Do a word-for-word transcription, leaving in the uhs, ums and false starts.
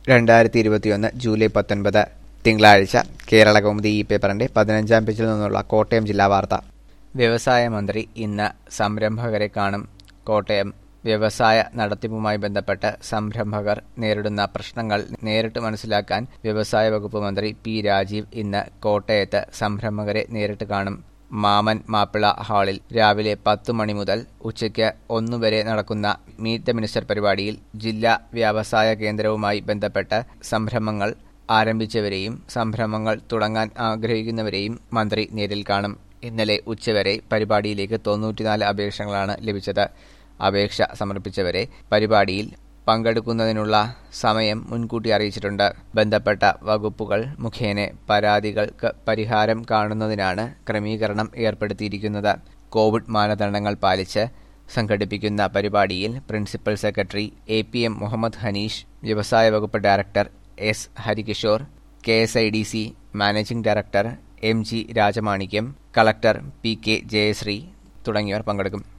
രണ്ടായിരത്തി ഇരുപത്തിയൊന്ന് ജൂലൈ പത്തൊൻപത് തിങ്കളാഴ്ച കേരള കൗമുദി ഈ പേപ്പറിന്റെ പതിനഞ്ചാം പേജിൽ നിന്നുള്ള കോട്ടയം ജില്ലാ വാർത്ത. വ്യവസായ മന്ത്രി ഇന്ന് സംരംഭകരെ കാണും. കോട്ടയം. വ്യവസായ നടത്തിപ്പുമായി ബന്ധപ്പെട്ട് സംരംഭകർ നേരിടുന്ന പ്രശ്നങ്ങൾ നേരിട്ട് മനസ്സിലാക്കാൻ വ്യവസായ വകുപ്പ് മന്ത്രി പി രാജീവ് ഇന്ന് കോട്ടയത്ത് സംരംഭകരെ നേരിട്ട് കാണും. മാമൻ മാപ്പിള ഹാളിൽ രാവിലെ പത്തു മണി മുതൽ ഉച്ചയ്ക്ക് ഒന്നുവരെ നടക്കുന്ന മീറ്റ് ദ മിനിസ്റ്റർ പരിപാടിയിൽ ജില്ലാ വ്യവസായ കേന്ദ്രവുമായി ബന്ധപ്പെട്ട് സംരംഭങ്ങൾ ആരംഭിച്ചവരെയും സംരംഭങ്ങൾ തുടങ്ങാൻ ആഗ്രഹിക്കുന്നവരെയും മന്ത്രി നേരിൽ കാണും. ഇന്നലെ ഉച്ചവരെ പരിപാടിയിലേക്ക് തൊണ്ണൂറ്റിനാല് അപേക്ഷകളാണ് ലഭിച്ചത്. അപേക്ഷ സമർപ്പിച്ചവരെ പരിപാടിയിൽ പങ്കെടുക്കുന്നതിനുള്ള സമയം മുൻകൂട്ടി അറിയിച്ചിട്ടുണ്ട്. ബന്ധപ്പെട്ട വകുപ്പുകൾ മുഖേന പരാതികൾക്ക് പരിഹാരം കാണുന്നതിനാണ് ക്രമീകരണം ഏർപ്പെടുത്തിയിരിക്കുന്നത്. കോവിഡ് മാനദണ്ഡങ്ങൾ പാലിച്ച് സംഘടിപ്പിക്കുന്ന പരിപാടിയിൽ principal secretary A P M Muhammad Hanish, വ്യവസായ വകുപ്പ് director S Harikishore, K S I D C managing director M G Rajamanickam, collector P K Jayasree തുടങ്ങിയവർ പങ്കെടുക്കും.